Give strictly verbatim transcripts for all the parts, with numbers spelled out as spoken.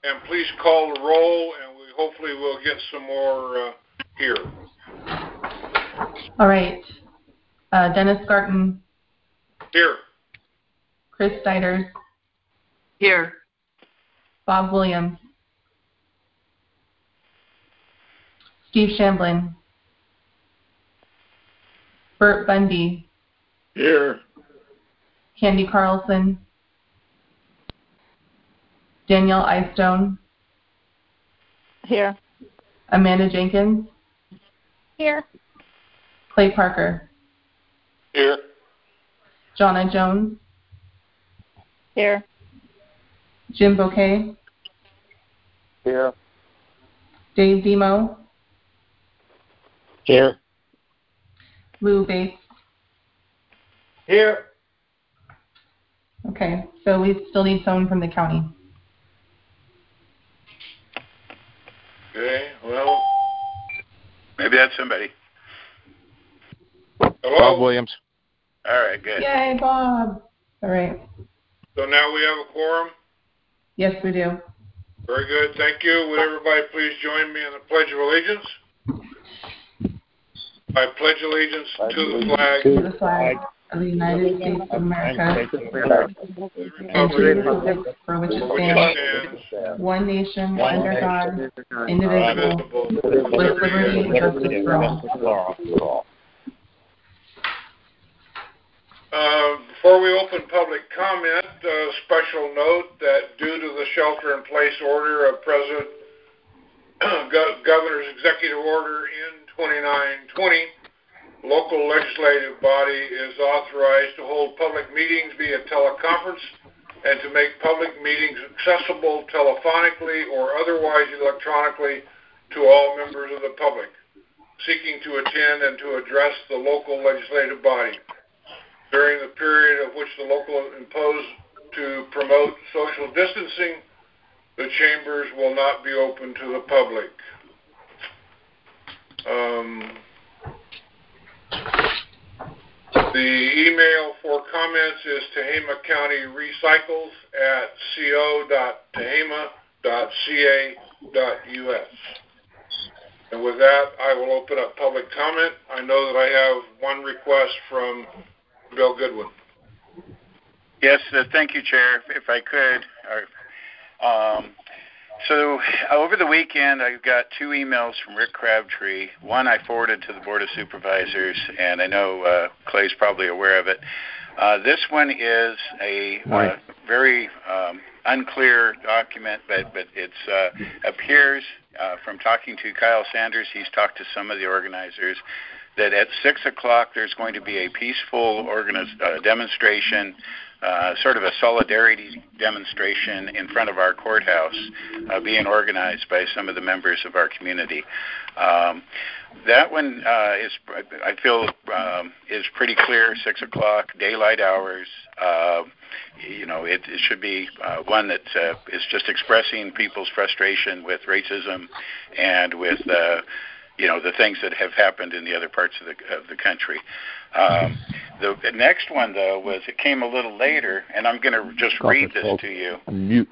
and please call the roll, and we hopefully will get some more uh, here. All right. Uh, Dennis Garten. Here. Chris Steiders. Here. Bob Williams. Steve Shamblin. Bert Bundy. Here. Candy Carlson. Danielle Eyestone. Here. Amanda Jenkins. Here. Clay Parker. Here. Jonna Jones. Here. Jim Bouquet. Here. Dave Demo. Here. Lou Bates. Here. Okay, so we still need someone from the county. Okay, well. Maybe that's somebody. Hello? Bob Williams. All right, good. Yay, Bob. All right. So now we have a quorum? Yes, we do. Very good. Thank you. Would everybody please join me in the Pledge of Allegiance? I pledge allegiance to the flag, To the flag of the United States of America and to the republic for which it stands, one nation, under God, indivisible, with liberty and justice for all. Uh, before we open public comment, a special note that due to the shelter-in-place order of President Go- Governor's Executive Order N twenty-nine twenty, local legislative body is authorized to hold public meetings via teleconference and to make public meetings accessible telephonically or otherwise electronically to all members of the public seeking to attend and to address the local legislative body. During the period of which the local imposed to promote social distancing, the chambers will not be open to the public. Um, the email for comments is Tehama County Recycles at co dot tehama dot ca dot u s. And with that, I will open up public comment. I know that I have one request from Bill Goodwin. Yes, uh, thank you, Chair. If I could, or, um, so over the weekend I got two emails from Rick Crabtree. One I forwarded to the Board of Supervisors, and I know uh, Clay's probably aware of it. Uh, this one is a uh, very um, unclear document, but but it uh, appears uh, from talking to Kyle Sanders, he's talked to some of the organizers, that at six o'clock there's going to be a peaceful organiz- uh, demonstration, uh, sort of a solidarity demonstration in front of our courthouse, uh, being organized by some of the members of our community. Um, that one uh, is, I feel, um, is pretty clear. Six o'clock, daylight hours. Uh, you know, it, it should be uh, one that uh, is just expressing people's frustration with racism and with Uh, you know, the things that have happened in the other parts of the of the country. Um, the, the next one, though, was it came a little later, and I'm going to just read this to you. Mute.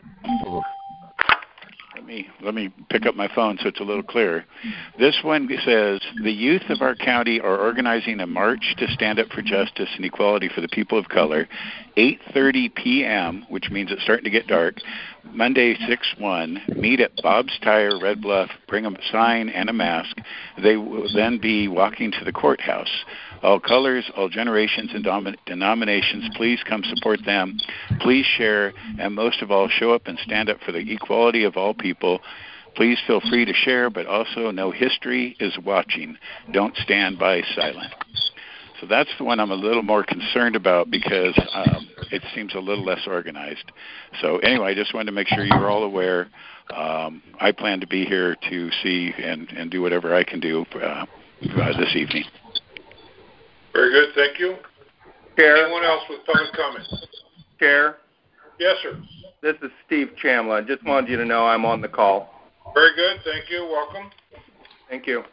Let me let me pick up my phone so it's a little clearer. This one says, the youth of our county are organizing a march to stand up for justice and equality for the people of color, eight thirty p.m., which means it's starting to get dark, Monday, six one, meet at Bob's Tire, Red Bluff, bring a sign and a mask. They will then be walking to the courthouse. All colors, all generations and dom- denominations, please come support them. Please share, and most of all, show up and stand up for the equality of all people. Please feel free to share, but also know history is watching. Don't stand by silent. So that's the one I'm a little more concerned about because um, it seems a little less organized. So anyway, I just wanted to make sure you were all aware. Um, I plan to be here to see and, and do whatever I can do uh, uh, this evening. Very good, thank you. Chair. Anyone else with public comment? Chair. Yes, sir. This is Steve Chamla. Just wanted you to know I'm on the call. Very good, thank you. Welcome. Thank you.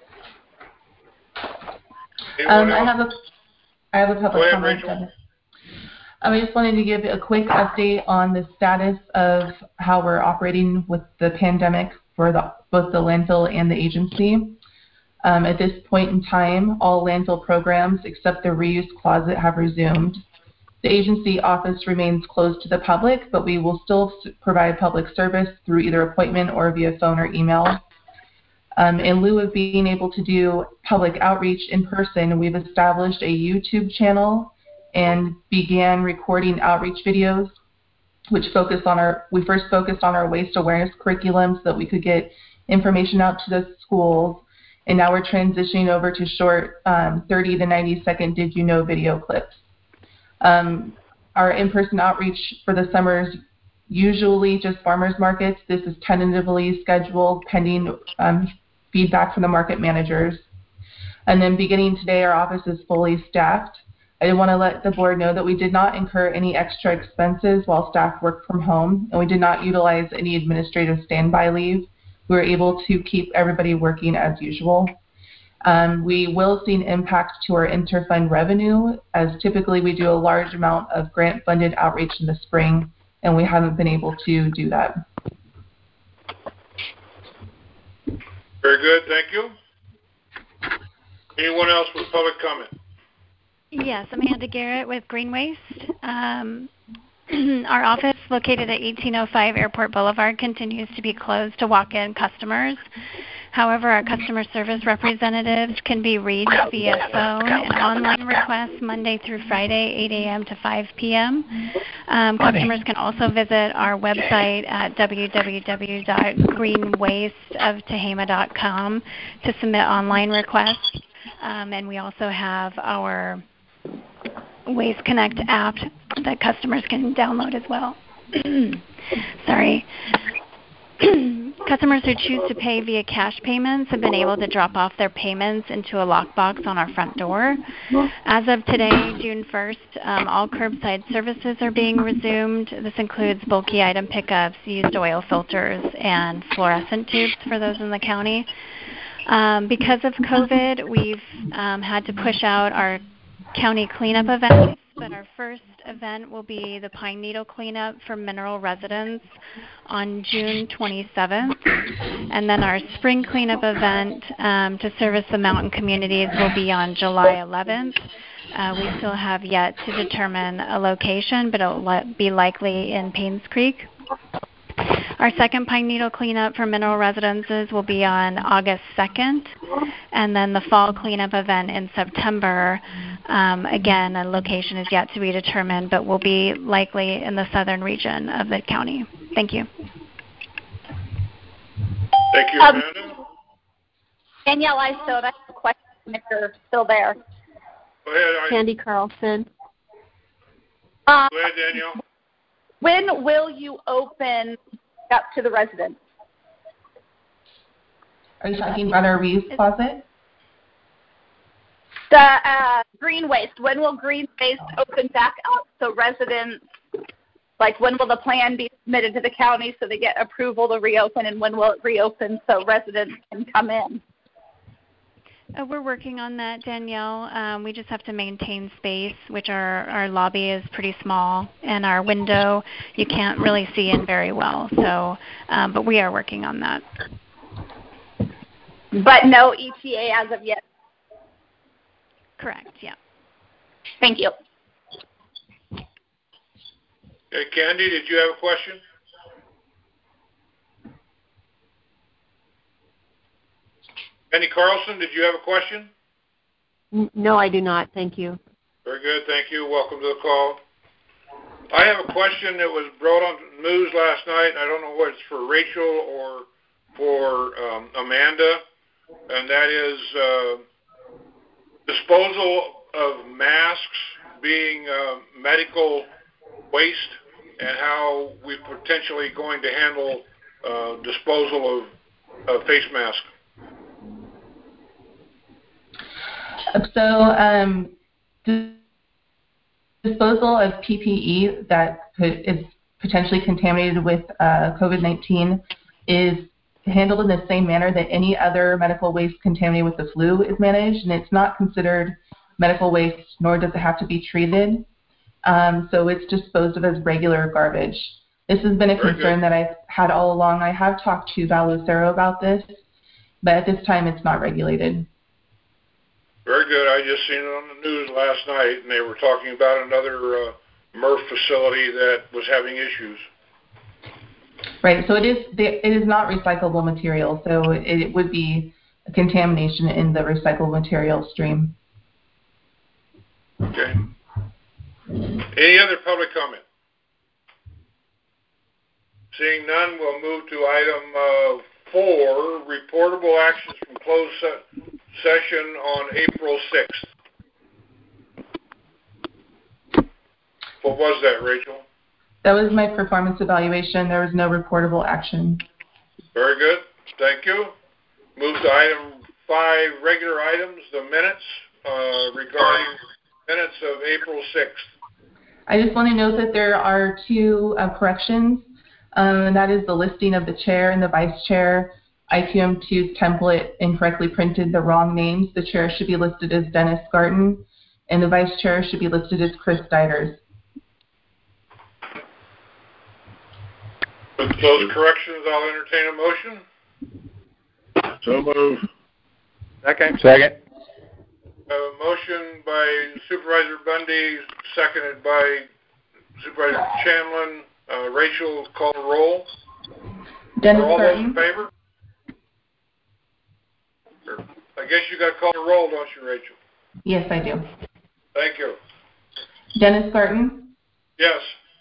Anyone Um, I else? have a, I have a public Go ahead, comment. Rachel. I just wanted to give a quick update on the status of how we're operating with the pandemic for the, both the landfill and the agency. Um, at this point in time, all landfill programs except the reuse closet have resumed. The agency office remains closed to the public, but we will still provide public service through either appointment or via phone or email. Um, in lieu of being able to do public outreach in person, we've established a YouTube channel and began recording outreach videos, which focus on our, we first focused on our waste awareness curriculum so that we could get information out to the schools. And now we're transitioning over to short um, thirty to ninety second Did You Know video clips. Um, our in-person outreach for the summer is usually just farmers markets. This is tentatively scheduled pending um, feedback from the market managers. And then beginning today, our office is fully staffed. I did want to let the board know that we did not incur any extra expenses while staff worked from home, and we did not utilize any administrative standby leave. We were able to keep everybody working as usual. Um, we will see an impact to our interfund revenue, as typically we do a large amount of grant-funded outreach in the spring, and we haven't been able to do that. Very good, thank you. Anyone else with public comment? Yes, Amanda Garrett with Green Waste. Um, our office, located at eighteen oh five Airport Boulevard, continues to be closed to walk-in customers. However, our customer service representatives can be reached via phone and online requests Monday through Friday, eight a.m. to five p.m. Um, customers can also visit our website at w w w dot green waste of tehama dot com to submit online requests. Um, and we also have our Waste Connect app that customers can download as well. Sorry. Customers who choose to pay via cash payments have been able to drop off their payments into a lockbox on our front door. As of today, June first, um, all curbside services are being resumed. This includes bulky item pickups, used oil filters, and fluorescent tubes for those in the county. Um, because of COVID, we've um, had to push out our county cleanup events, but our first event will be the Pine Needle Cleanup for Mineral Residents on June twenty-seventh. And then our spring cleanup event um, to service the mountain communities will be on July eleventh. Uh, we still have yet to determine a location, but it will be likely in Paynes Creek. Our second Pine Needle Cleanup for Mineral Residences will be on August second, and then the fall cleanup event in September. Um, again, a location is yet to be determined, but will be likely in the southern region of the county. Thank you. Thank you, um, Amanda. Danielle, I still have a question if you're still there. Go ahead, Candy Carlson. Um, Go ahead, Danielle. When will you open up to the residents? Are you talking about our reuse closet? The uh, green waste. When will green waste open back up so residents, like when will the plan be submitted to the county so they get approval to reopen, and when will it reopen so residents can come in? Uh, we're working on that, Danielle. Um, we just have to maintain space, which our, our lobby is pretty small, and our window you can't really see in very well. So, um, but we are working on that. But no E T A as of yet? Correct, yeah. Thank you. Hey, Candy, did you have a question? Candy Carlson, did you have a question? No, I do not. Thank you. Very good. Thank you. Welcome to the call. I have a question that was brought on the news last night. I don't know what it's for Rachel or for um, Amanda, and that is uh, disposal of masks being uh, medical waste, and how we're potentially going to handle uh, disposal of uh, face masks. So um, the disposal of P P E that is potentially contaminated with uh, COVID nineteen is handled in the same manner that any other medical waste contaminated with the flu is managed, and it's not considered medical waste, nor does it have to be treated. um, so it's disposed of as regular garbage. This has been a Very concern good. that I've had all along. I have talked to Val Lucero about this, but at this time it's not regulated. Very good. I just seen it on the news last night, and they were talking about another uh, M R F facility that was having issues. Right, so it is it is not recyclable material, so it would be a contamination in the recycled material stream. Okay. Any other public comment? Seeing none, we'll move to item uh, four, reportable actions from closed se- session on April sixth. What was that, Rachel? That was my performance evaluation. There was no reportable action. Very good. Thank you. Move to item five, regular items, the minutes uh, regarding minutes of April sixth. I just want to note that there are two uh, corrections, um, and that is the listing of the chair and the vice chair. I Q M two's template incorrectly printed the wrong names. The chair should be listed as Dennis Garten, and the vice chair should be listed as Chris Diders. With those corrections, I'll entertain a motion. So move. Second. Second. A motion by Supervisor Bundy, seconded by Supervisor Chamlin. Uh, Rachel, call the roll. Dennis Are all those Garten. in favor? I guess you got to call the roll, don't you, Rachel? Yes, I do. Thank you. Dennis Garten, Yes.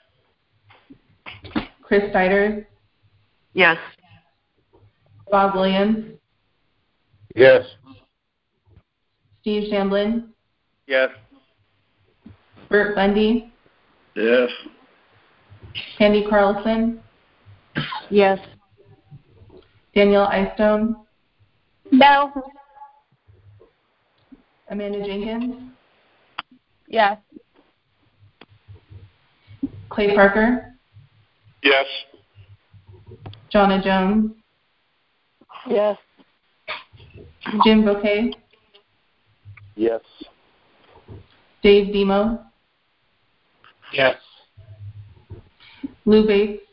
Chris Diders, Yes. Bob Williams, Yes. Steve Shamblin, Yes. Bert Bundy, Yes. Candy Carlson, Yes. Danielle Eystone, No. Amanda Jenkins, Yes. Clay Parker, Yes. Jonna Jones, Yes. Jim Bouquet, Yes. Dave Demo, Yes. Lou Bates,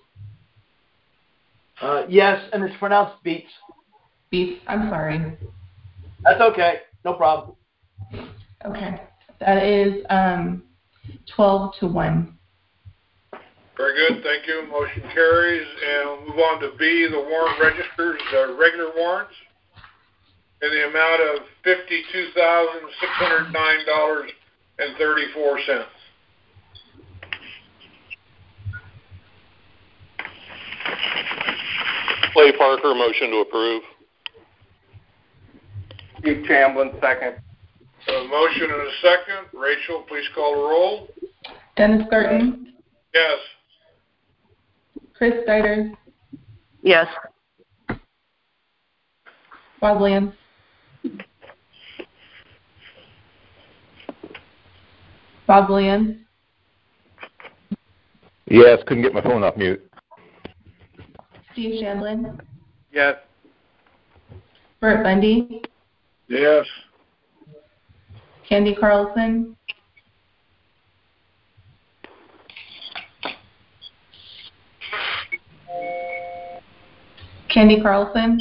Uh, yes, and it's pronounced Beats. Beats, I'm sorry. That's okay. No problem. Okay. That is um, twelve to one. Very good. Thank you. Motion carries. And we'll move on to B, the warrant registers, the regular warrants, in the amount of fifty-two thousand six hundred nine dollars and thirty-four cents. Clay Parker, motion to approve. Steve Chamblin, second. A motion and a second. Rachel, please call the roll. Dennis Garten, Yes. Chris Diders, Yes. Bob Williams, Bob Williams, Yes, couldn't get my phone off mute. Steve Shamblin, Yes. Bert Bundy, Yes. Candy Carlson, Candy Carlson.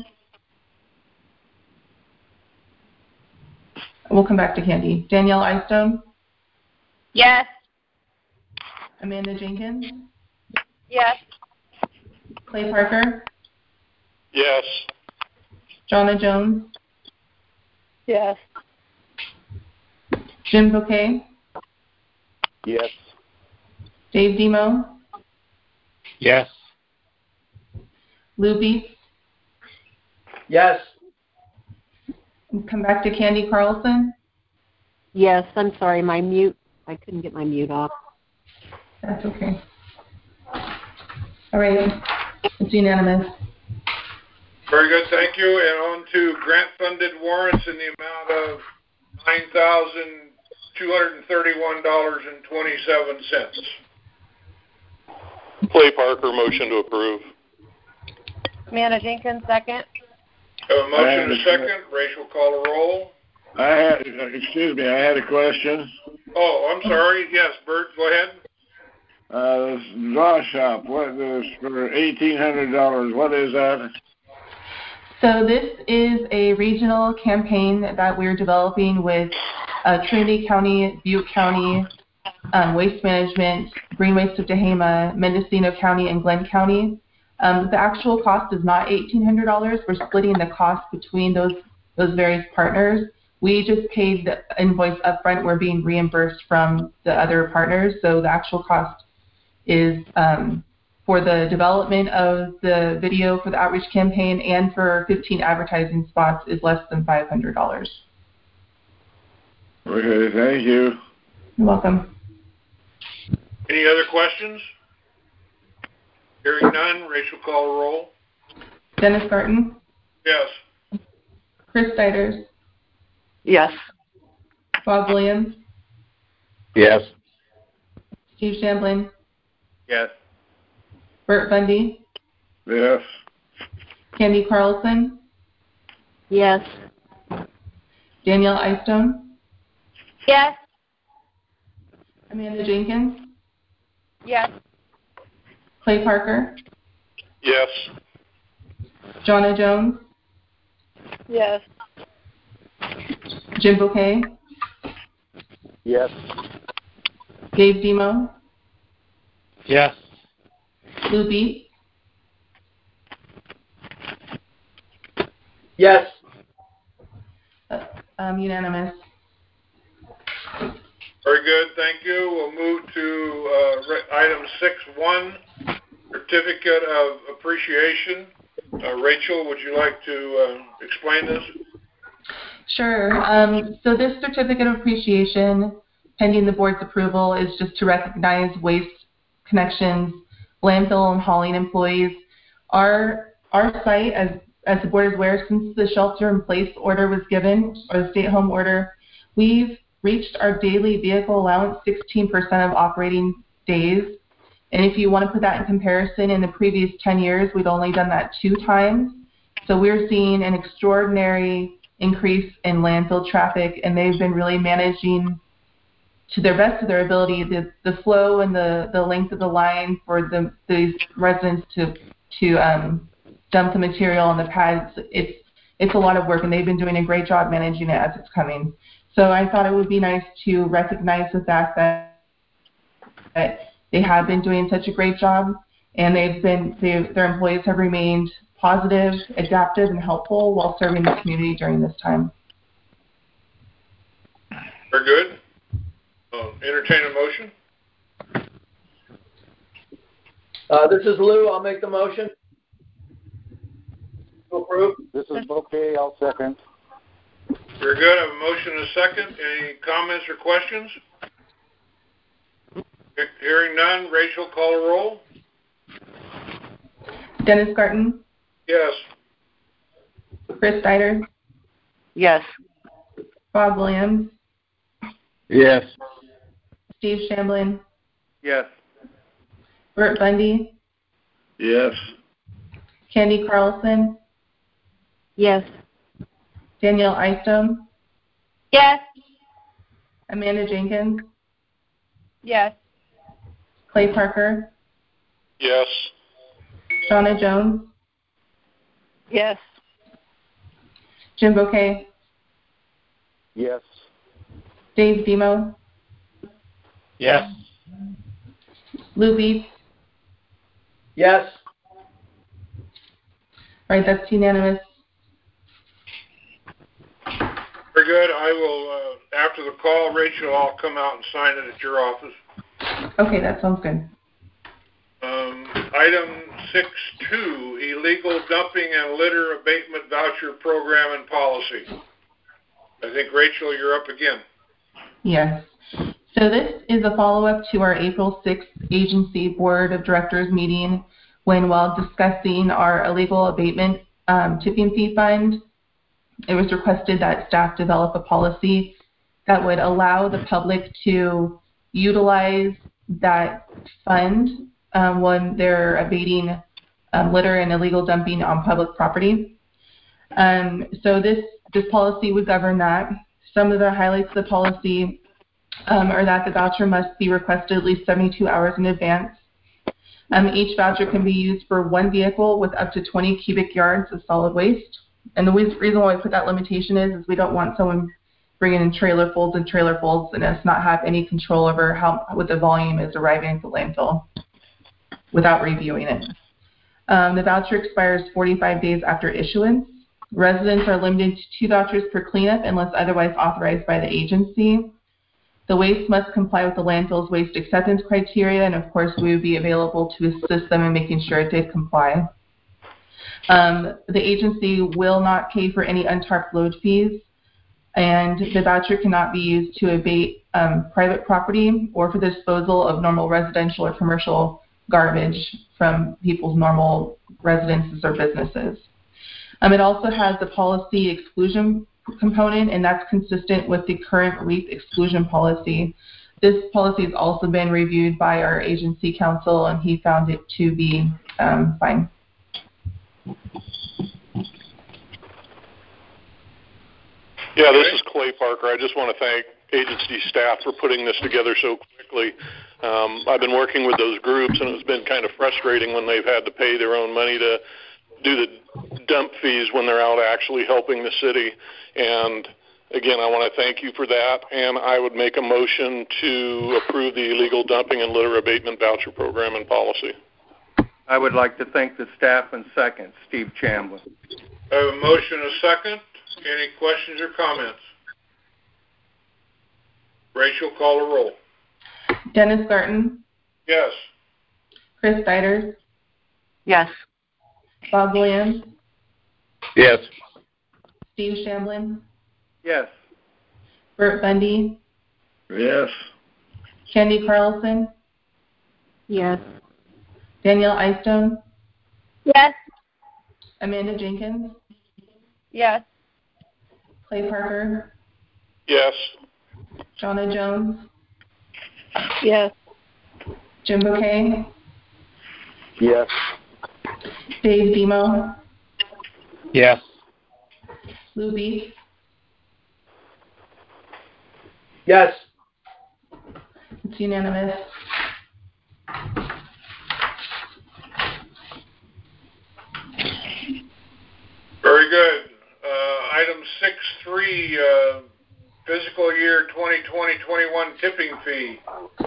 We'll come back to Candy. Danielle Eystone, Yes. Amanda Jenkins, Yes. Clay Parker, Yes. Jonna Jones, Yes. Jim Bouquet, Yes. Dave Demo, Yes. Lou Beats. Yes. We'll come back to Candy Carlson. Yes. I'm sorry. My mute. I couldn't get my mute off. That's okay. All right. It's unanimous. Very good. Thank you. And on to grant-funded warrants in the amount of nine thousand two hundred thirty-one dollars and twenty-seven cents. Clay Parker, motion to approve. Amanda Jenkins, second. Have a motion and a second. Rachel, call a roll. I had, excuse me, I had a question. Oh, I'm sorry. Yes, Bert, go ahead. Uh, draw shop. What is for eighteen hundred dollars? What is that? So this is a regional campaign that we're developing with uh, Trinity County, Butte County, um, Waste Management, Green Waste of Tehama, Mendocino County, and Glenn County. Um, the actual cost is not eighteen hundred dollars. We're splitting the cost between those those various partners. We just paid the invoice upfront. We're being reimbursed from the other partners. So the actual cost is um, for the development of the video for the outreach campaign and for fifteen advertising spots is less than five hundred dollars. Okay, thank you. You're welcome. Any other questions? Hearing none, Rachel, call a roll. Dennis Garten? Yes. Chris Steiders? Yes. Bob Williams? Yes. Steve Shamblin? Yes. Bert Bundy? Yes. Candy Carlson? Yes. Danielle Eystone? Yes. Amanda Jenkins? Yes. Clay Parker? Yes. Jonna Jones? Yes. Jim Bouquet? Yes. Dave Demo? Yes. Lou Beat? Yes. Uh, um, unanimous. Very good, thank you. We'll move to uh, re- item six one, Certificate of Appreciation. Uh, Rachel, would you like to uh, explain this? Sure. Um, so this certificate of appreciation, pending the board's approval, is just to recognize Waste Connections landfill and hauling employees. Our our site, as as the board is aware, since the shelter-in-place order was given, or the stay-at-home order, we've reached our daily vehicle allowance sixteen percent of operating days. And if you want to put that in comparison, in the previous ten years, we've only done that two times. So we're seeing an extraordinary increase in landfill traffic, and they've been really managing to their best of their ability the, the flow and the, the length of the line for the these residents to to um, dump the material on the pads. It's it's a lot of work, and they've been doing a great job managing it as it's coming. So I thought it would be nice to recognize the fact that, that they have been doing such a great job, and they've been they, their employees have remained positive, adaptive, and helpful while serving the community during this time. Very good. Uh, entertain a motion. Uh, this is Lou. I'll make the motion. To approve. This is Bouquet. I'll second. Very good. I have a motion and a second. Any comments or questions? Hearing none, Rachel, call a roll. Dennis Garten? Yes. Chris Steiders? Yes. Bob Williams? Yes. Steve Shamblin? Yes. Bert Bundy? Yes. Candy Carlson? Yes. Danielle Eystone? Yes. Amanda Jenkins? Yes. Clay Parker? Yes. Jonna Jones? Yes. Jim Bouquet? Yes. Dave Demo? Yes. Lou Beat? Yes. All right, that's unanimous. Very good. I will, uh, after the call, Rachel, I'll come out and sign it at your office. Okay, that sounds good. Um, item six two, Illegal Dumping and Litter Abatement Voucher Program and Policy. I think, Rachel, you're up again. Yes. So this is a follow-up to our April sixth Agency Board of Directors meeting when, while discussing our illegal abatement um, tipping fee fund, it was requested that staff develop a policy that would allow the public to utilize that fund um, when they're abating um, litter and illegal dumping on public property. Um, so this, this policy would govern that. Some of the highlights of the policy um, are that the voucher must be requested at least seventy-two hours in advance. Um, each voucher can be used for one vehicle with up to twenty cubic yards of solid waste. And the reason why we put that limitation is, is we don't want someone bringing in trailer folds and trailer folds and us not have any control over how what the volume is arriving at the landfill without reviewing it. Um, the voucher expires forty-five days after issuance. Residents are limited to two vouchers per cleanup unless otherwise authorized by the agency. The waste must comply with the landfill's waste acceptance criteria, and of course we would be available to assist them in making sure it did comply. Um, the agency will not pay for any untarped load fees, and the voucher cannot be used to abate um, private property or for the disposal of normal residential or commercial garbage from people's normal residences or businesses. Um, it also has the policy exclusion component, and that's consistent with the current REAP exclusion policy. This policy has also been reviewed by our agency counsel, and he found it to be um, fine. Yeah, this is Clay Parker. I just want to thank agency staff for putting this together so quickly. Um, I've been working with those groups, and it's been kind of frustrating when they've had to pay their own money to do the dump fees when they're out actually helping the city. And again, I want to thank you for that, and I would make a motion to approve the illegal dumping and litter abatement voucher program and policy. I would like to thank the staff and second, Steve Chamblin. I have a motion and a second. Any questions or comments? Rachel, call the roll. Dennis Garton. Yes. Chris Diders. Yes. Bob Williams. Yes. Steve Shamblin. Yes. Bert Bundy. Yes. Candy Carlson. Yes. Danielle Eystone. Yes. Amanda Jenkins. Yes. Clay Parker. Yes. Shauna Jones. Yes. Jim Bouquet. Yes. Dave Demo. Yes. Lou Beef. Yes. It's unanimous. Very good. Uh, item six three, uh, fiscal year twenty twenty twenty-one tipping fee.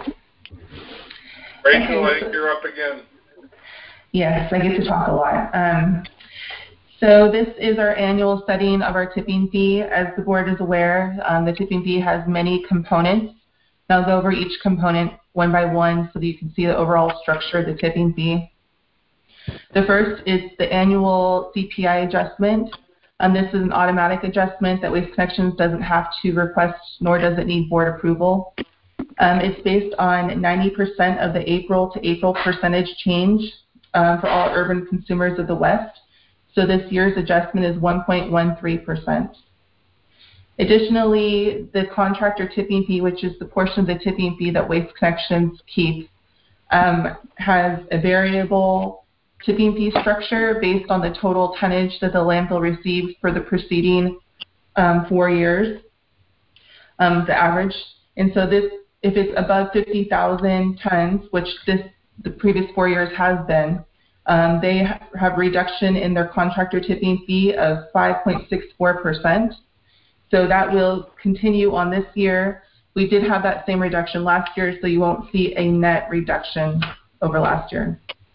Rachel, I think you're up again. Yes, I get to talk a lot. Um, so this is our annual setting of our tipping fee. As the board is aware, um, the tipping fee has many components. I'll go over each component one by one so that you can see the overall structure of the tipping fee. The first is the annual C P I adjustment. Um, this is an automatic adjustment that Waste Connections doesn't have to request, nor does it need board approval. Um, it's based on ninety percent of the April to April percentage change um, for all urban consumers of the West. So this year's adjustment is one point one three percent. Additionally, the contractor tipping fee, which is the portion of the tipping fee that Waste Connections keeps, um, has a variable tipping fee structure based on the total tonnage that the landfill received for the preceding um, four years, um, the average. And so this, if it's above fifty thousand tons, which this the previous four years has been, um, they ha- have reduction in their contractor tipping fee of five point six four percent. So that will continue on this year. We did have that same reduction last year, so you won't see a net reduction over last year.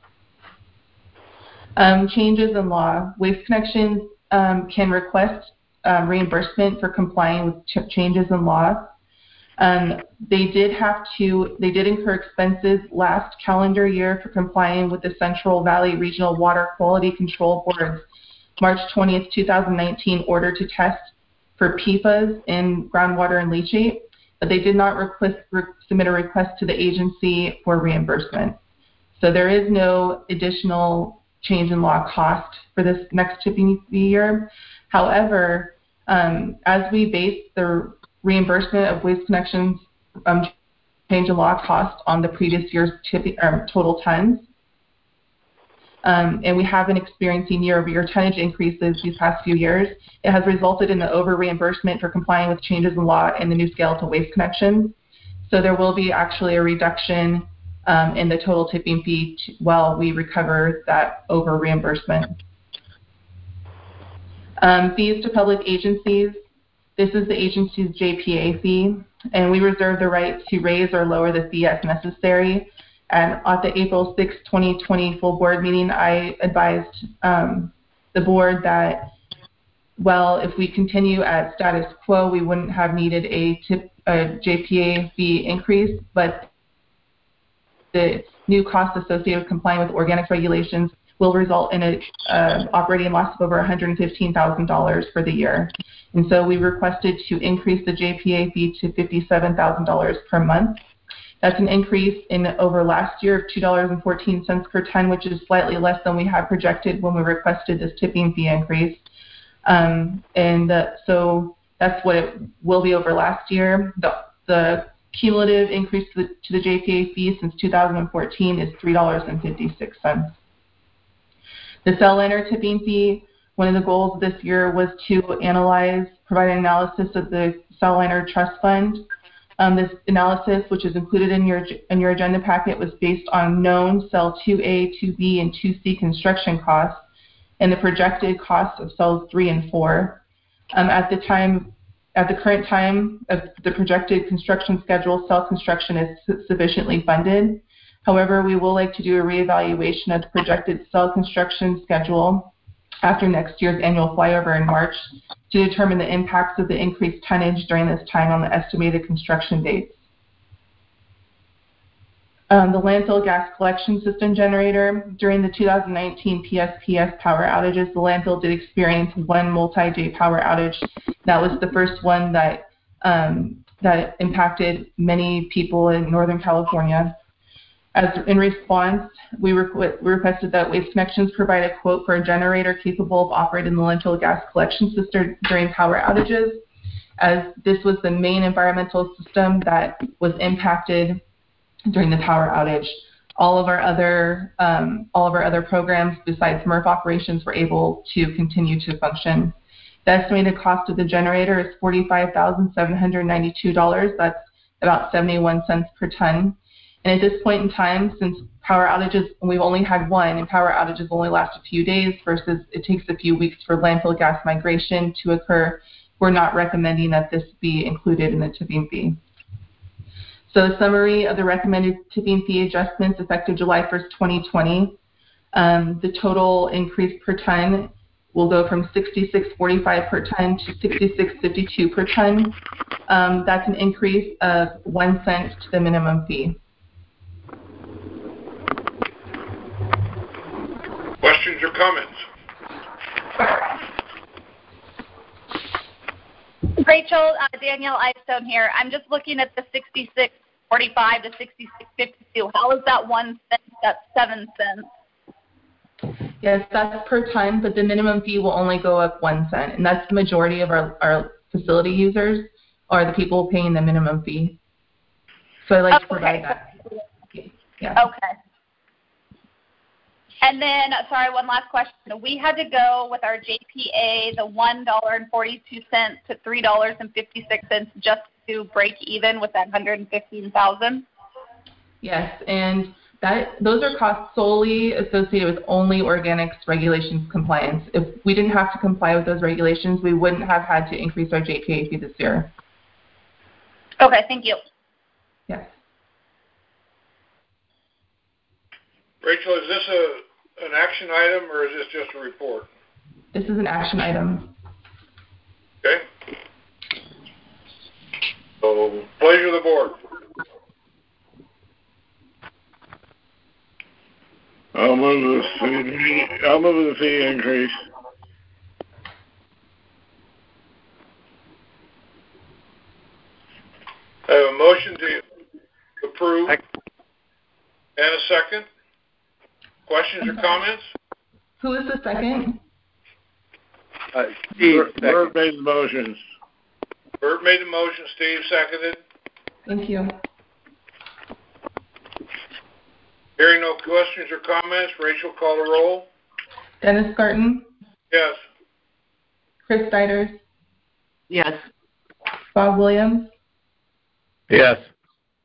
Um, changes in law. Waste Connections um, can request um, reimbursement for complying with ch- changes in law. Um, they did have to, they did incur expenses last calendar year for complying with the Central Valley Regional Water Quality Control Board's March twentieth, twenty nineteen order to test for P F A S in groundwater and leachate, but they did not request, re- submit a request to the agency for reimbursement. So there is no additional change in law cost for this next tipping fee year. However, um, as we base the reimbursement of Waste Connections um, change in law cost on the previous year's tipping, um, total tons, um, and we have been experiencing year-over-year tonnage increases these past few years, it has resulted in the over reimbursement for complying with changes in law and the new scale to Waste Connections. So there will be actually a reduction um, in the total tipping fee to, while we recover that over reimbursement. Um, fees to public agencies. This is the agency's J P A fee, and we reserve the right to raise or lower the fee as necessary. And at the April sixth, twenty twenty full board meeting, I advised um, the board that, well, if we continue at status quo, we wouldn't have needed a, tip, a J P A fee increase, but the new costs associated with complying with organics regulations will result in an uh, operating loss of over one hundred fifteen thousand dollars for the year. And so we requested to increase the J P A fee to fifty-seven thousand dollars per month. That's an increase in over last year of two dollars and fourteen cents per ton, which is slightly less than we had projected when we requested this tipping fee increase. Um, and uh, so that's what it will be over last year. The, the cumulative increase to the, to the J P A fee since two thousand fourteen is three dollars and fifty-six cents. The cell liner tipping fee, one of the goals this year was to analyze, provide an analysis of the cell liner trust fund. Um, this analysis, which is included in your in your agenda packet, was based on known cell two A, two B, and two C construction costs and the projected costs of cells three and four. Um, at the time, at the current time of the projected construction schedule, cell construction is sufficiently funded. However, we will like to do a reevaluation of the projected cell construction schedule after next year's annual flyover in March to determine the impacts of the increased tonnage during this time on the estimated construction dates. Um, the landfill gas collection system generator. During the two thousand nineteen P S P S power outages, the landfill did experience one multi-day power outage. That was the first one that, um, that impacted many people in Northern California. As in response, we, requ we requested that Waste Connections provide a quote for a generator capable of operating the landfill gas collection system during power outages, as this was the main environmental system that was impacted during the power outage. All of our other um, all of our other programs besides M R F operations were able to continue to function. The estimated cost of the generator is forty-five thousand seven hundred ninety-two dollars. That's about seventy-one cents per ton. And at this point in time, since power outages, we've only had one, and power outages only last a few days versus it takes a few weeks for landfill gas migration to occur, we're not recommending that this be included in the tipping fee. So a summary of the recommended tipping fee adjustments effective July first, twenty twenty. Um, the total increase per ton will go from sixty-six forty-five per ton to sixty-six fifty-two per ton. Um, that's an increase of one cent to the minimum fee. Questions or comments? Rachel, uh, Danielle Eyestone here. I'm just looking at the sixty-six forty-five to sixty-six fifty-two. How is that one cent? That's seven cents. Yes, that's per ton, but the minimum fee will only go up one cent, and that's the majority of our, our facility users are the people paying the minimum fee. So I'd like okay. to provide that. Yeah. Okay. And then, sorry, one last question. We had to go with our J P A, the one dollar and forty-two cents to three dollars and fifty-six cents just to break even with that one hundred fifteen thousand dollars? Yes, and that those are costs solely associated with only organics regulations compliance. If we didn't have to comply with those regulations, we wouldn't have had to increase our J P A fee this year. Okay, thank you. Yes. Rachel, is this a an action item or is this just a report? This is an action item. Okay. So, pleasure of the board. I'll move the fee. I'll move the fee increase. I have a motion to approve and a second. Questions or comments? Who is the second? Uh, Steve. Bert, Bert made the motions. Bert made the motion. Steve seconded. Thank you. Hearing no questions or comments, Rachel, call the roll. Dennis Garten? Yes. Chris Steiders? Yes. Bob Williams? Yes.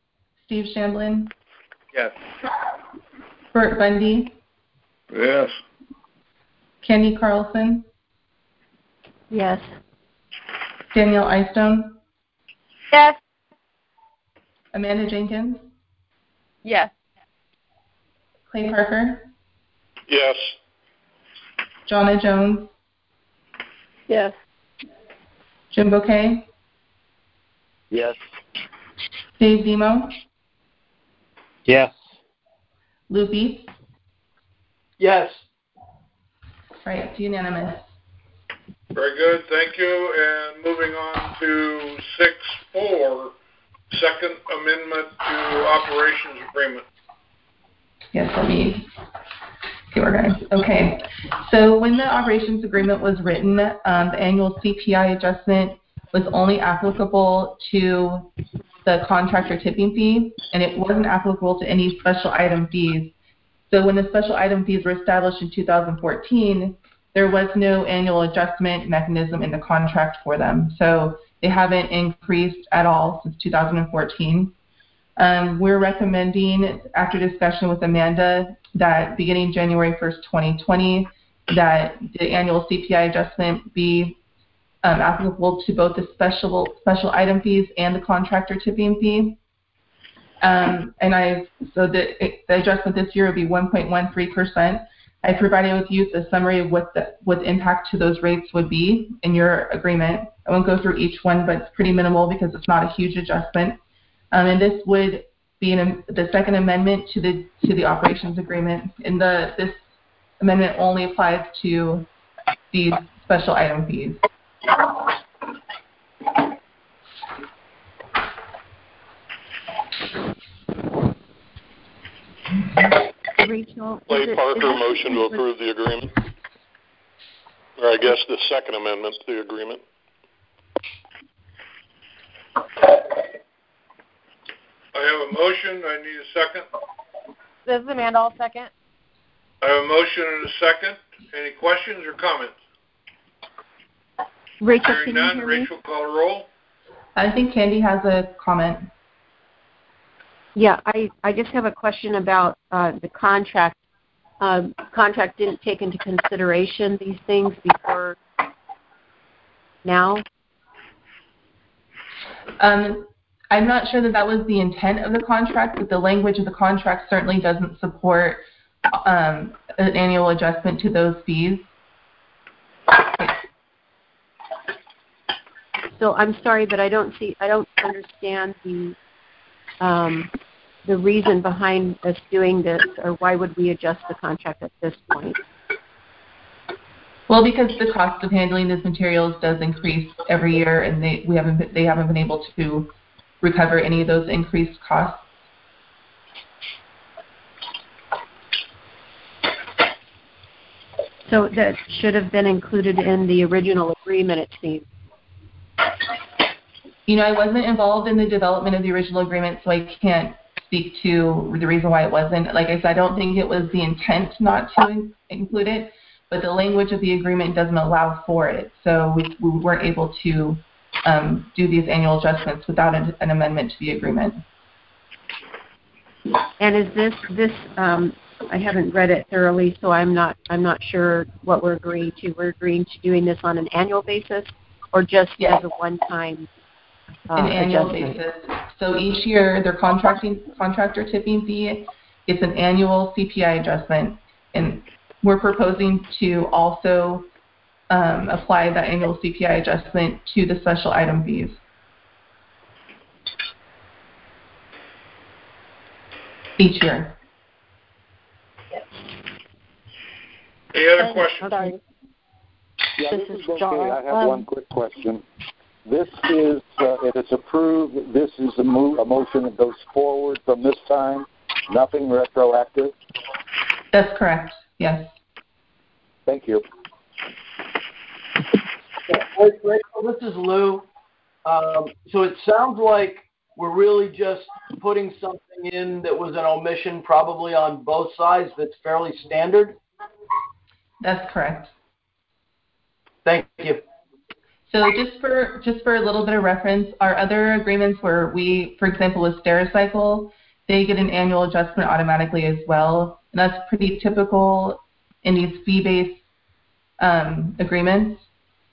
Steve Shamblin, Yes. Bert Bundy, Yes. Candy Carlson, Yes. Danielle Eystone, Yes. Amanda Jenkins, Yes. Clay Parker, Yes. Jonna Jones, Yes. Jim Bouquet, Yes. Dave Demo, Yes. Lou Beats. Yes. Right, it's unanimous. Very good, thank you. And moving on to six four, Second Amendment to Operations Agreement. Yes, let me see where we're going. Okay, so when the operations agreement was written, um, the annual C P I adjustment was only applicable to the contractor tipping fee, and it wasn't applicable to any special item fees. So when the special item fees were established in two thousand fourteen, there was no annual adjustment mechanism in the contract for them. So they haven't increased at all since two thousand fourteen. Um, we're recommending, after discussion with Amanda, that beginning January first, twenty twenty, that the annual C P I adjustment be um, applicable to both the special special item fees and the contractor tipping fee. Um, and I so the, the adjustment this year will be one point one three percent. I provided with you the summary of what the what the impact to those rates would be in your agreement. I won't go through each one, but it's pretty minimal because it's not a huge adjustment. Um, and this would be an, the second amendment to the to the operations agreement. And the this amendment only applies to these special item fees. Rachel, Clay is it- Parker, is it- motion to approve the agreement. Or I guess the second amendment to the agreement. I have a motion, I need a second. This is Amanda, I'll second. I have a motion and a second. Any questions or comments? Rachel, Hearing can you none, hear me? Rachel, call a roll. I think Candy has a comment. Yeah, I, I just have a question about uh, the contract. Um, contract didn't take into consideration these things before now? Um, I'm not sure that that was the intent of the contract, but the language of the contract certainly doesn't support um, an annual adjustment to those fees. So I'm sorry, but I don't see, I don't understand the um, the reason behind us doing this, or why would we adjust the contract at this point? Well, because the cost of handling these materials does increase every year, and they we haven't been, they haven't been able to recover any of those increased costs. So that should have been included in the original agreement, it seems. You know, I wasn't involved in the development of the original agreement, so I can't speak to the reason why it wasn't. Like I said, I don't think it was the intent not to in- include it, but the language of the agreement doesn't allow for it. So we, we weren't able to um, do these annual adjustments without an, an amendment to the agreement. And is this this um, I haven't read it thoroughly, so I'm not I'm not sure what we're agreeing to. We're agreeing to doing this on an annual basis, or just yes. as a one-time uh, an annual adjustment? basis. So each year, their contracting contractor tipping fee is an annual C P I adjustment, and we're proposing to also um, apply that annual C P I adjustment to the special item fees. Each year. Any other questions? Sorry. Yeah, This this is is okay. John. I have Um, one quick question. This is, uh, if it's approved, this is a, move, a motion that goes forward from this time, nothing retroactive? That's correct, yes. Thank you. Rachel, this is Lou. Um, so it sounds like we're really just putting something in that was an omission probably on both sides that's fairly standard? That's correct. Thank you. So just for just for a little bit of reference, our other agreements where we, for example, with Stericycle, they get an annual adjustment automatically as well. And that's pretty typical in these fee-based um, agreements.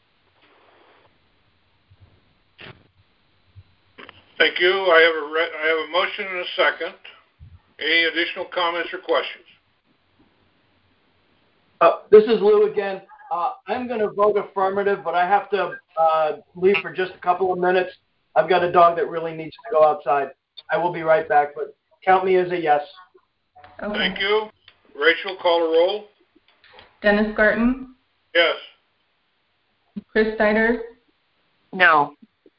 Thank you. I have a re- I have a motion and a second. Any additional comments or questions? Uh, this is Lou again. Uh, I'm going to vote affirmative, but I have to uh, leave for just a couple of minutes. I've got a dog that really needs to go outside. I will be right back, but count me as a yes. Okay. Thank you. Rachel, call a roll. Dennis Garten? Yes. Chris Snyder? No.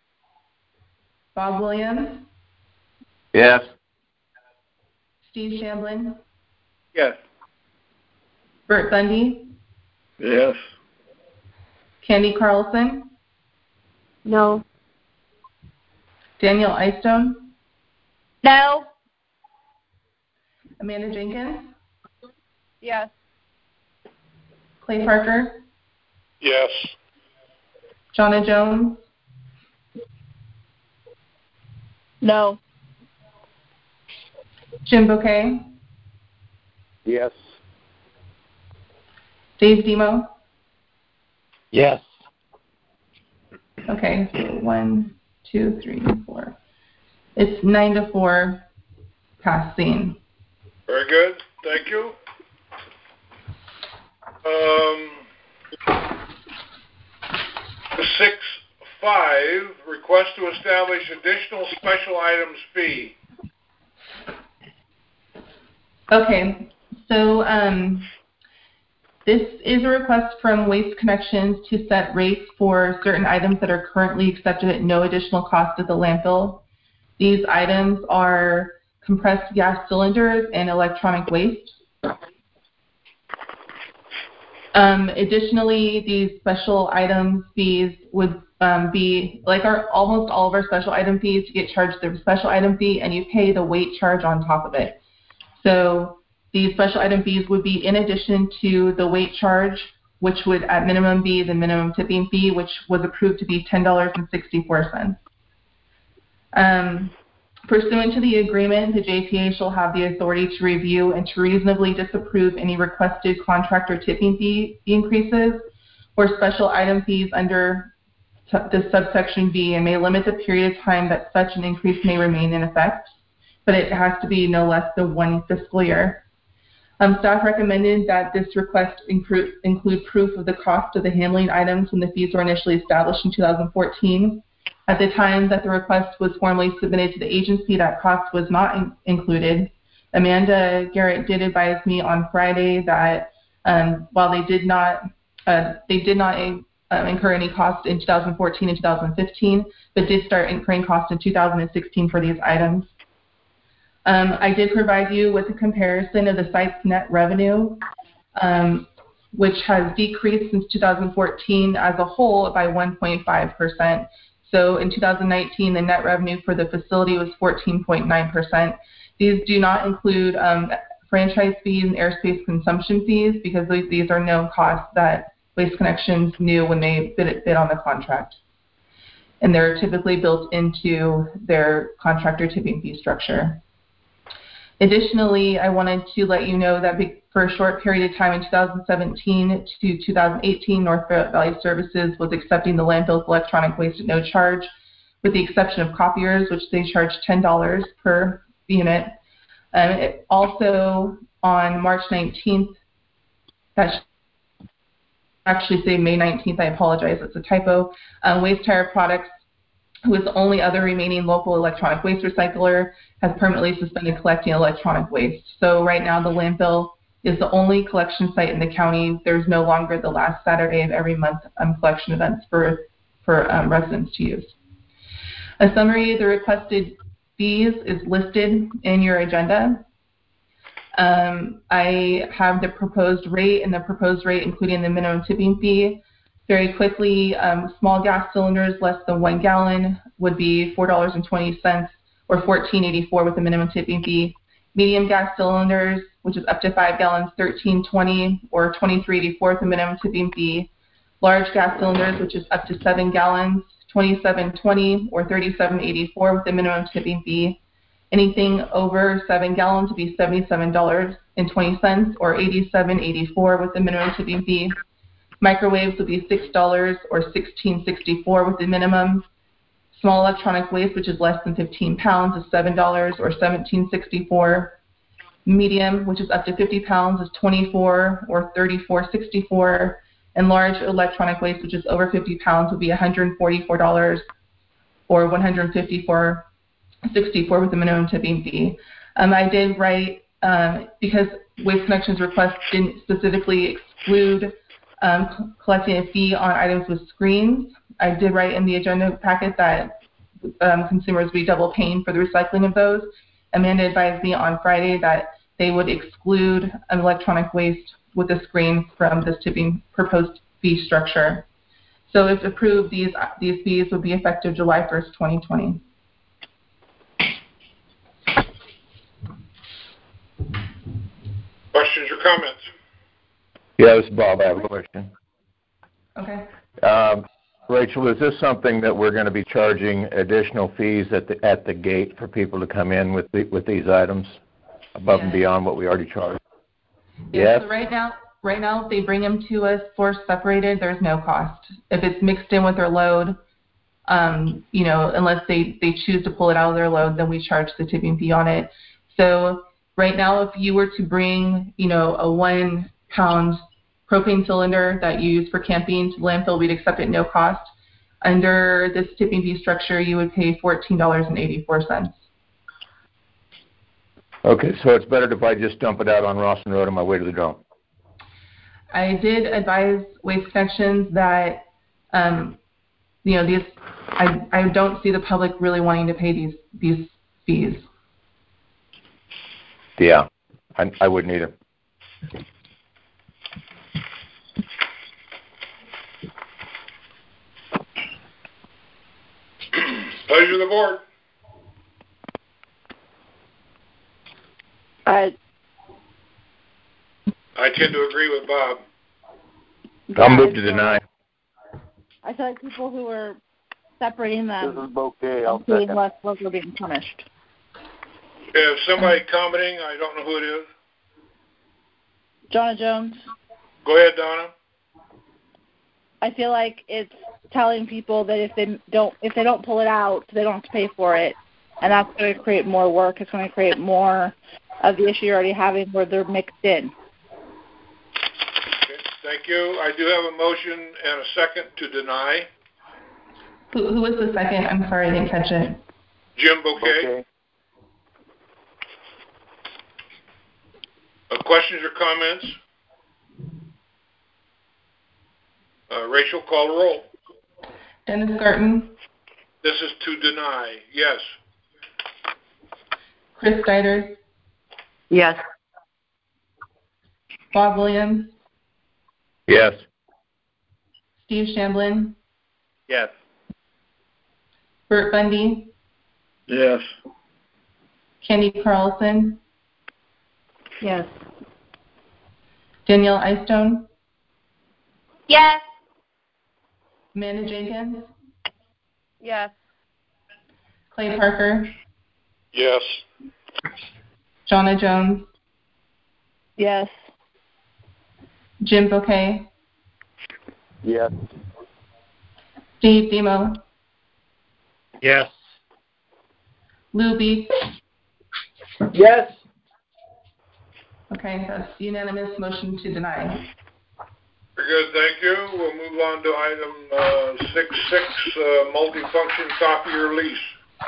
Bob Williams? Yes. Steve Shamblin? Yes. Bert Bundy? Yes. Candy Carlson? No. Daniel Eystone? No. Amanda Jenkins? Yes. Clay Parker? Yes. Jonna Jones? No. Jim Bouquet? Yes. Dave Demo? Yes. Okay, so one, two, three, four. It's nine to four passing. Very good. Thank you. Um, six five, request to establish additional special items fee. Okay, so um, this is a request from Waste Connections to set rates for certain items that are currently accepted at no additional cost at the landfill. These items are compressed gas cylinders and electronic waste. Um, additionally, these special item fees would um, be, like our almost all of our special item fees, you get charged the special item fee and you pay the weight charge on top of it. So these special item fees would be in addition to the weight charge, which would at minimum be the minimum tipping fee, which was approved to be ten dollars and sixty-four cents. Um, pursuant to the agreement, the J P A shall have the authority to review and to reasonably disapprove any requested contractor tipping fee increases or special item fees under the subsection B and may limit the period of time that such an increase may remain in effect, but it has to be no less than one fiscal year. Um, staff recommended that this request include, include proof of the cost of the handling items when the fees were initially established in two thousand fourteen. At the time that the request was formally submitted to the agency, that cost was not in- included. Amanda Garrett did advise me on Friday that um, while they did not uh, they did not uh, incur any cost in two thousand fourteen and two thousand fifteen, but did start incurring costs in two thousand sixteen for these items. Um, I did provide you with a comparison of the site's net revenue, um, which has decreased since two thousand fourteen as a whole by one point five percent. So in two thousand nineteen, the net revenue for the facility was fourteen point nine percent. These do not include um, franchise fees and airspace consumption fees because these are known costs that Waste Connections knew when they bid, bid on the contract. And they're typically built into their contractor tipping fee structure. Additionally, I wanted to let you know that for a short period of time in two thousand seventeen to two thousand eighteen, North Valley Services was accepting the landfill's electronic waste at no charge, with the exception of copiers, which they charge ten dollars per unit. Um, it also, on March nineteenth, that should actually say May nineteenth, I apologize, it's a typo, um, Waste Tire Products, who is the only other remaining local electronic waste recycler, has permanently suspended collecting electronic waste. So right now the landfill is the only collection site in the county. There's no longer the last Saturday of every month um, collection events for, for um, residents to use. A summary of the requested fees is listed in your agenda. Um, I have the proposed rate and the proposed rate including the minimum tipping fee. Very quickly, um, small gas cylinders less than one gallon would be four dollars and twenty cents or fourteen eighty-four with the minimum tipping fee. Medium gas cylinders, which is up to five gallons, thirteen twenty or twenty-three eighty-four with the minimum tipping fee. Large gas cylinders, which is up to seven gallons, twenty-seven twenty or thirty-seven eighty-four with the minimum tipping fee. Anything over seven gallons would be seventy-seven dollars and twenty cents or eighty-seven dollars and eighty-four cents with the minimum tipping fee. Microwaves would be six dollars or sixteen dollars and sixty-four cents with the minimum. Small electronic waste, which is less than fifteen pounds, is seven dollars or seventeen dollars and sixty-four cents. Medium, which is up to fifty pounds, is twenty-four dollars or thirty-four dollars and sixty-four cents. And large electronic waste, which is over fifty pounds, would be one hundred forty-four dollars or one hundred fifty-four dollars and sixty-four cents with the minimum tipping fee. Um, I did write, um, because Waste Connections request didn't specifically exclude um, collecting a fee on items with screens, I did write in the agenda packet that um, consumers would be double paying for the recycling of those. Amanda advised me on Friday that they would exclude an electronic waste with a screen from this tipping proposed fee structure. So if approved, these these fees would be effective July first, twenty twenty. Questions or comments? Yeah, this is Bob. I have a question. Okay. Um, Rachel, is this something that we're going to be charging additional fees at the at the gate for people to come in with the, with these items above yes. and beyond what we already charge? Yes. So right now, right now, if they bring them to us for separated, there's no cost. If it's mixed in with their load, um, you know, unless they, they choose to pull it out of their load, then we charge the tipping fee on it. So right now, if you were to bring, you know, a one pound propane cylinder that you use for camping to the landfill, we'd accept it at no cost. Under this tipping fee structure, you would pay fourteen dollars and eighty-four cents. Okay, so it's better if I just dump it out on Rawson Road on my way to the dump. I did advise Waste Connections that, um, you know, these, I, I don't see the public really wanting to pay these these fees. Yeah, I, I wouldn't either. Pleasure of the board. I I tend to agree with Bob. I'll move to deny. I feel like people who are separating them This is Bouquet. I'll being second. less local are being punished. If somebody commenting, I don't know who it is. Donna Jones. Go ahead, Donna. I feel like it's telling people that if they don't if they don't pull it out, they don't have to pay for it, and that's going to create more work. It's going to create more of the issue you're already having where they're mixed in. Okay, thank you. I do have a motion and a second to deny. Who, who was the second? I'm sorry, I didn't catch it. Jim Bouquet. Bouquet. Uh, questions or comments? Uh, Rachel, call the roll. Dennis Garten. This is to deny. Yes. Chris Steiders. Yes. Bob Williams. Yes. Steve Shamblin. Yes. Bert Bundy. Yes. Candy Carlson. Yes. Danielle Eystone. Yes. Amanda Jenkins. Yes. Clay Parker. Yes. Jonna Jones. Yes. Jim Bouquet. Yes. Steve Demo. Yes. Lou Beek. Yes. Okay, that's unanimous motion to deny. Very good, thank you. We'll move on to item uh, six six, uh, multifunction copier lease.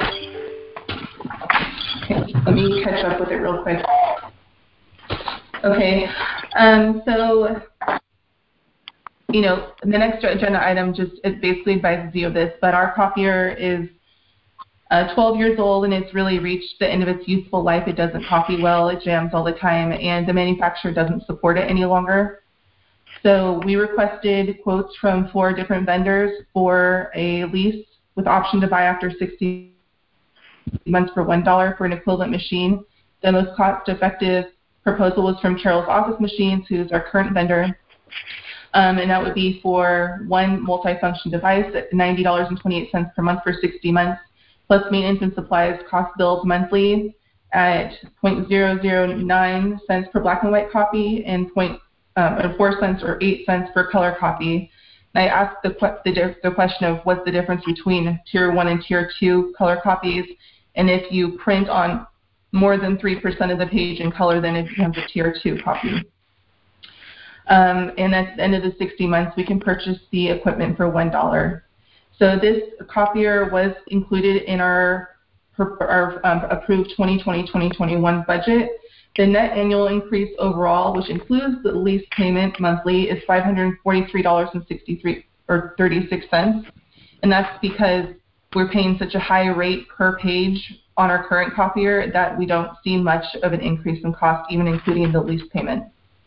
Okay, let me catch up with it real quick. Okay, um, so, you know, the next agenda item just it basically advises you of this, but our copier is uh, twelve years old and it's really reached the end of its useful life. It doesn't copy well, it jams all the time, and the manufacturer doesn't support it any longer. So we requested quotes from four different vendors for a lease with option to buy after sixty months for one dollar for an equivalent machine. The most cost-effective proposal was from Carol's Office Machines, who's our current vendor, um, and that would be for one multifunction device at ninety dollars and twenty-eight cents per month for sixty months. plus maintenance and supplies cost billed monthly at zero point zero zero nine cents per black and white copy and point um, four cents or eight cents per color copy. I asked the, the, the question of what's the difference between tier one and tier two color copies, and if you print on more than three percent of the page in color, then it becomes a tier two copy. Um, and at the end of the sixty months, we can purchase the equipment for one dollar. So this copier was included in our, our um, approved twenty twenty to twenty twenty-one budget. The net annual increase overall, which includes the lease payment monthly, is five hundred forty-three dollars and sixty-three cents or thirty-six cents, and that's because we're paying such a high rate per page on our current copier that we don't see much of an increase in cost, even including the lease payment.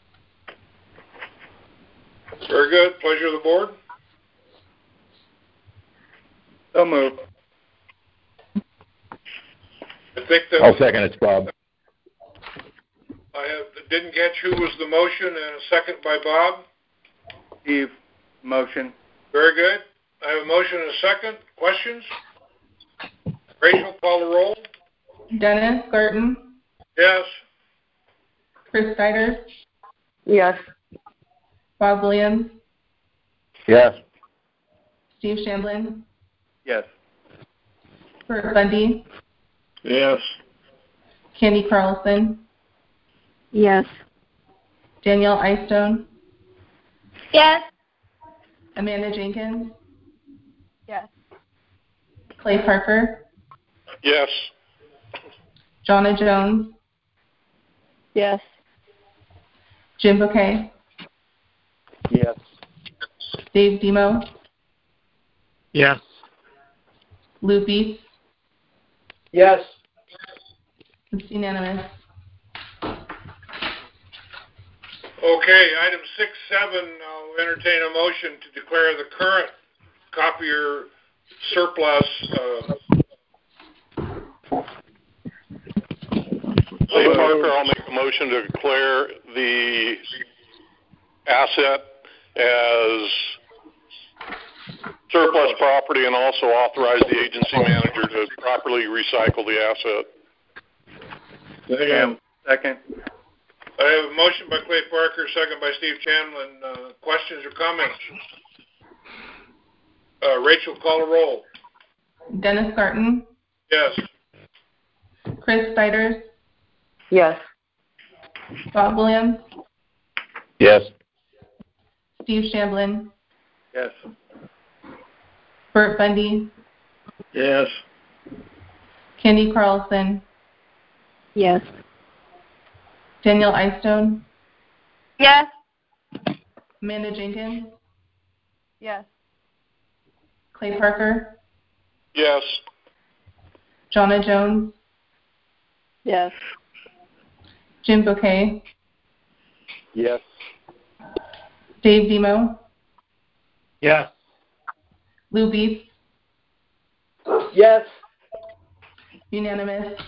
Very good. Pleasure of the board. So moved. I think that I'll second it, Bob. I have, didn't catch who was the motion, and a second by Bob. Steve, motion. Very good. I have a motion and a second. Questions? Rachel, call the roll. Dennis Garten. Yes. Chris Steiders. Yes. Bob Williams. Yes. Steve Shamblin. Yes. Bert Bundy. Yes. Candy Carlson. Yes. Danielle Eystone. Yes. Amanda Jenkins. Yes. Clay Parker. Yes. Jonna Jones. Yes. Jim Bouquet. Yes. Dave Demo. Yes. Lou Beats. Yes. It's unanimous. Okay, item six seven, I'll entertain a motion to declare the current copier surplus. Uh, Clay Parker, I'll make a motion to declare the asset as surplus property and also authorize the agency manager to properly recycle the asset. Second. Second. I have a motion by Clay Parker, second by Steve Chamlin. Uh, questions or comments? Uh, Rachel, call a roll. Dennis Garten. Yes. Chris Steiders. Yes. Bob Williams. Yes. Steve Shamblin. Yes. Bert Bundy. Yes. Candy Carlson. Yes. Danielle Eystone. Yes. Amanda Jenkins. Yes. Clay Parker. Yes. Jonna Jones. Yes. Jim Bouquet. Yes. Dave Demo. Yes. Lou Beats. Yes. Unanimous.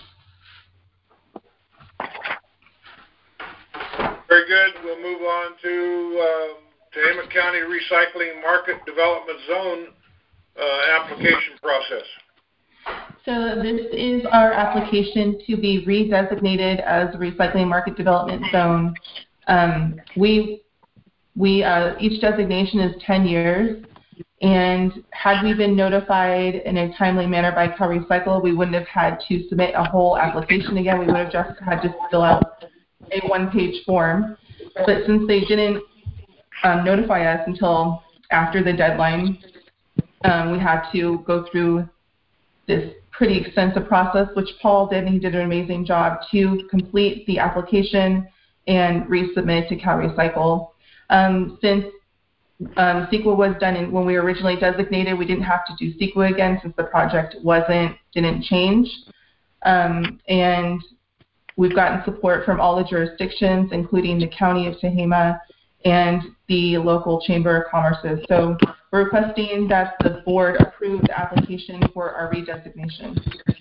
Very good. We'll move on to um, Tehama County Recycling Market Development Zone uh, application process. So this is our application to be redesignated as a recycling market development zone. Um, we, we, uh, each designation is ten years, and had we been notified in a timely manner by CalRecycle, we wouldn't have had to submit a whole application again. We would have just had to fill out a one-page form. But since they didn't um, notify us until after the deadline, um, we had to go through this pretty extensive process, which Paul did, and he did an amazing job to complete the application and resubmit to CalRecycle. Um, since um, CEQA was done in, when we were originally designated, we didn't have to do CEQA again since the project wasn't didn't change. Um, and we've gotten support from all the jurisdictions, including the County of Tehama and the local Chamber of Commerce. So we're requesting that the board approve the application for our redesignation.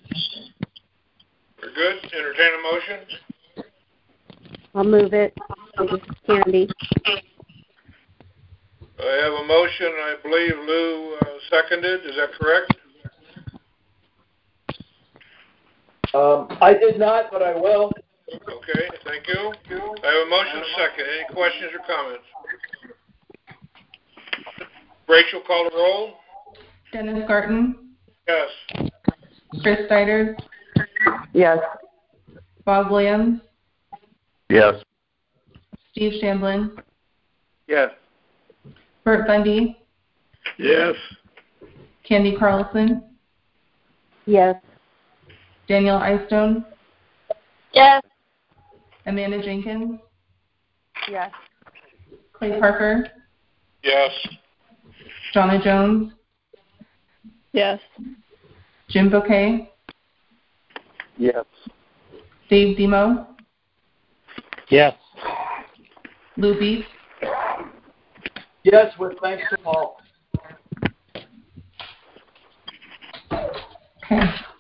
Very good. Entertain a motion. I'll move it. Candy. I have a motion. I believe Lou uh, seconded. Is that correct? Um, I did not, but I will. Okay, thank you. I have a motion second. Any questions or comments? Rachel, call the roll. Dennis Garten. Yes. Chris Steiders. Yes. Bob Williams. Yes. Steve Shamblin. Yes. Bert Bundy. Yes. Candy Carlson. Yes. Danielle Eystone. Yes. Amanda Jenkins. Yes. Clay Parker. Yes. Donna Jones. Yes. Jim Bouquet. Yes. Dave Demo. Yes. Lou Beef. Yes, with thanks to Paul. Okay.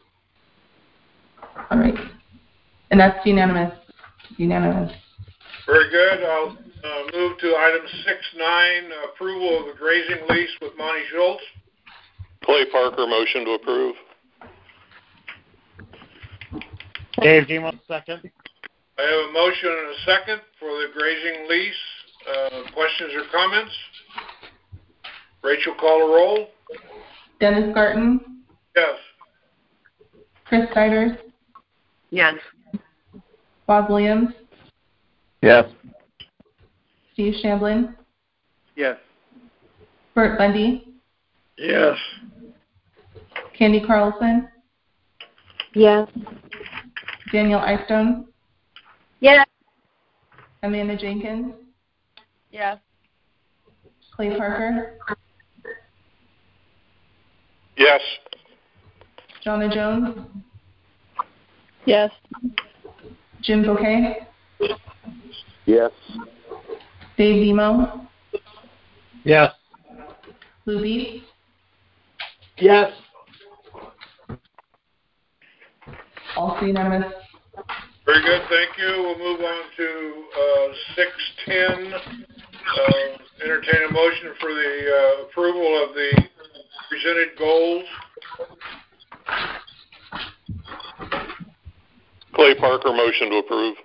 All right. And that's unanimous. Unanimous. Very good. I'll uh, move to item six nine, approval of the grazing lease with Monty Schultz. Clay Parker, motion to approve. Dave Demo, second. I have a motion and a second for the grazing lease. Uh, questions or comments? Rachel, call a roll. Dennis Garten. Yes. Chris Steiders. Yes. Bob Williams. Yes. Steve Shamblin. Yes. Bert Bundy. Yes. Candy Carlson. Yes. Danielle Eystone. Yes. Amanda Jenkins. Yes. Clay Parker. Yes. Donna Jones. Yes. Jim Bouquet. Yes. Dave Demo. Yes. Lou Beef. Yes. Also unanimous. Very good. Thank you. We'll move on to uh, six ten. Uh, entertain a motion for the uh, approval of the presented goals. Clay Parker, motion to approve.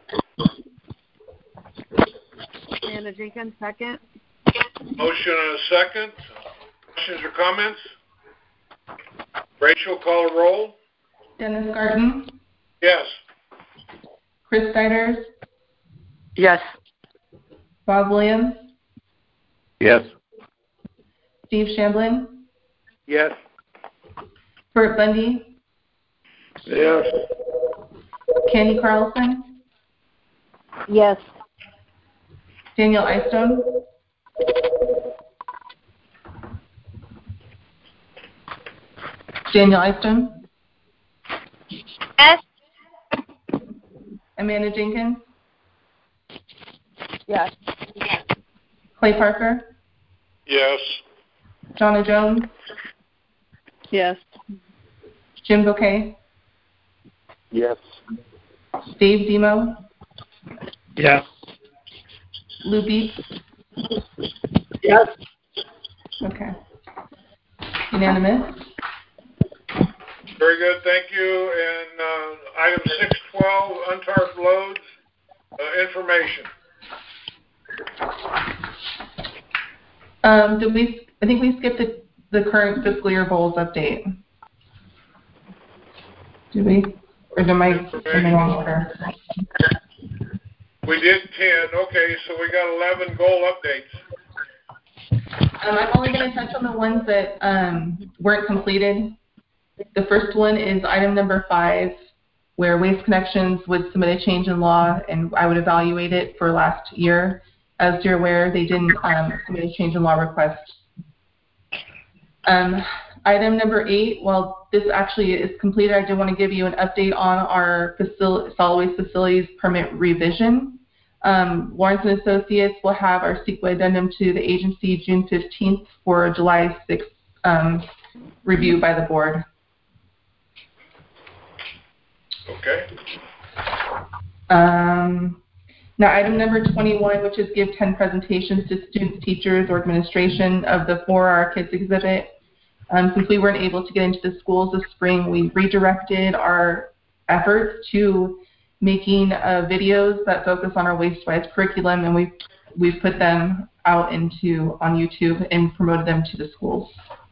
Amanda Jenkins, second. Motion and a second. Questions or comments? Rachel, call a roll. Dennis Garten. Yes. Chris Steiders. Yes. Bob Williams. Yes. Steve Shamblin. Yes. Bert Bundy. Yes. Candy Carlson. Yes. Danielle Eystone. Danielle Eystone. Yes. Amanda Jenkins. Yes. Clay Parker. Yes. Donna Jones. Yes. Jim Bouquet. Yes. Dave Demo. Yes. Lou Beef. Yes. Okay. Unanimous. Very good. Thank you. And uh, item six twelve, untarred loads, uh, information. Um, did we? I think we skipped the, the current fiscal year goals update. Did we? Or am I in the wrong order? We did ten. Okay, so we got eleven goal updates. Um, I'm only going to touch on the ones that um, weren't completed. The first one is item number five, where Waste Connections would submit a change in law, and I would evaluate it for last year. As you're aware, they didn't um, submit a change in law request. Um, item number eight, well, this actually is completed. I do want to give you an update on our facility, solid waste facilities permit revision. Um, Lawrence and Associates will have our C E Q A addendum to the agency June fifteenth for July sixth um, review by the board. Okay. Um, now, item number twenty-one, which is give ten presentations to students, teachers, or administration of the For Our Kids exhibit. Um, since we weren't able to get into the schools this spring, we redirected our efforts to making uh, videos that focus on our waste-wise curriculum, and we've, we've put them out into on YouTube and promoted them to the schools.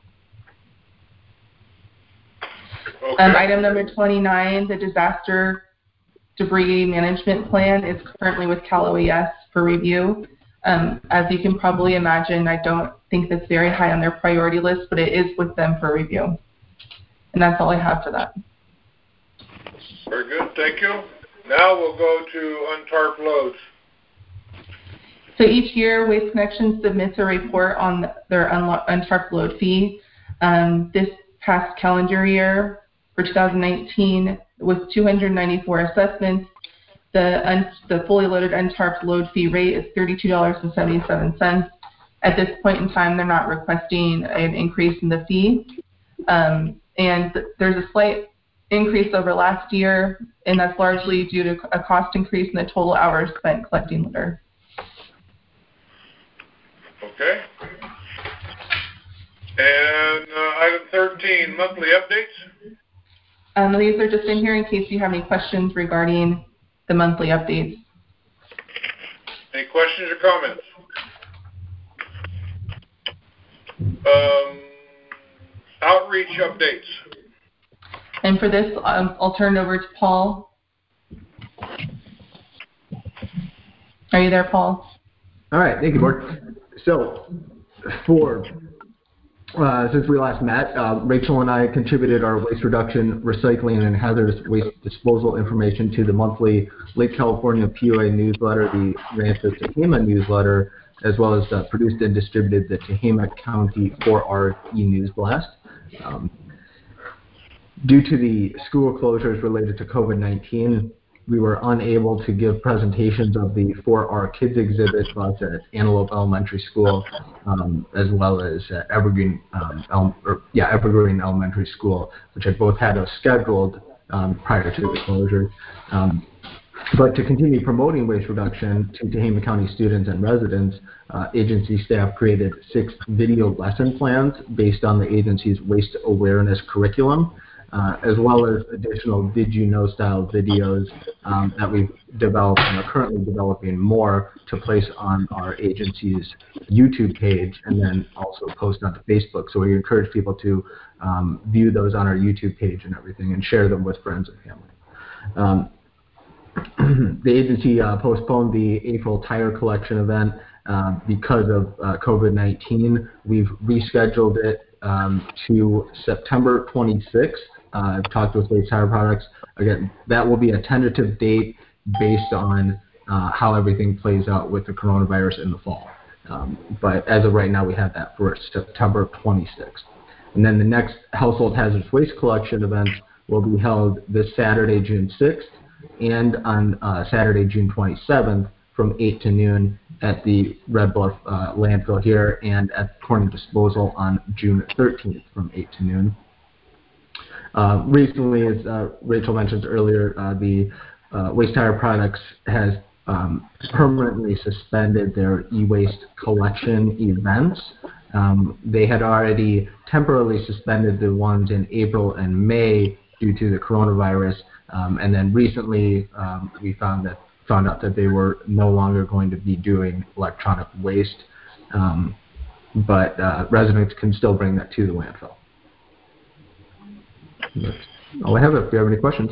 Okay. Um, item number twenty-nine, the disaster debris management plan is currently with Cal O E S for review. Um, as you can probably imagine, I don't think that's very high on their priority list, but it is with them for review. And that's all I have for that. Very good, thank you. Now we'll go to untarp loads. So each year, Waste Connections submits a report on their untarp load fee. Um, this past calendar year, for two thousand nineteen, with two hundred ninety-four assessments, the, un- the fully loaded untarp load fee rate is thirty-two dollars and seventy-seven cents. At this point in time, they're not requesting an increase in the fee. Um, and there's a slight increase over last year, and that's largely due to a cost increase in the total hours spent collecting litter. Okay. And uh, item thirteen, monthly updates. Um, these are just in here in case you have any questions regarding the monthly updates. Any questions or comments? Um, outreach updates. And for this, um, I'll turn it over to Paul. Are you there, Paul? All right, thank you, Board. So, for Uh, since we last met, uh, Rachel and I contributed our waste reduction, recycling, and hazardous waste disposal information to the monthly Lake California P O A newsletter, the Rancho Tehama newsletter, as well as uh, produced and distributed the Tehama County four R e-News Blast. Um, due to the school closures related to COVID nineteen, we were unable to give presentations of the four R Kids exhibit both at Antelope Elementary School, um, as well as uh, Evergreen, um, El- or, yeah, Evergreen Elementary School, which had both had us scheduled um, prior to the closure. Um, but to continue promoting waste reduction to Tehama County students and residents, uh, agency staff created six video lesson plans based on the agency's waste awareness curriculum. Uh, as well as additional Did You Know style videos um, that we've developed and are currently developing more to place on our agency's YouTube page and then also post onto Facebook. So we encourage people to um, view those on our YouTube page and everything and share them with friends and family. Um, the agency uh, postponed the April tire collection event uh, because of uh, COVID nineteen. We've rescheduled it um, to September twenty-sixth. Uh, I've talked with Waste Tire Products. Again, that will be a tentative date based on uh, how everything plays out with the coronavirus in the fall. Um, but as of right now, we have that for September twenty-sixth. And then the next household hazardous waste collection event will be held this Saturday, June sixth, and on uh, Saturday, June twenty-seventh from eight to noon at the Red Bluff uh, landfill here, and at Corning Disposal on June thirteenth from eight to noon. Uh, recently, as uh, Rachel mentioned earlier, uh, the uh, Waste Tire Products has um, permanently suspended their e-waste collection events. Um, they had already temporarily suspended the ones in April and May due to the coronavirus, um, and then recently um, we found that found out that they were no longer going to be doing electronic waste, um, but uh, residents can still bring that to the landfill. That's all I have. If you have any questions.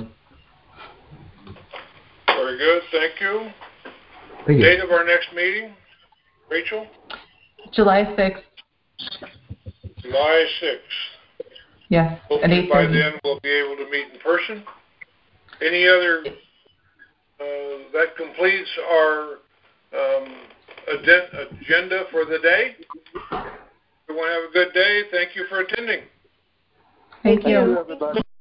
Very good. Thank you. Thank you. Date of our next meeting, Rachel? July sixth. July sixth. Yes. Hopefully by then we'll be able to meet in person. Any other, uh, that completes our um, agenda for the day. Everyone have a good day. Thank you for attending. Thank you. Everybody.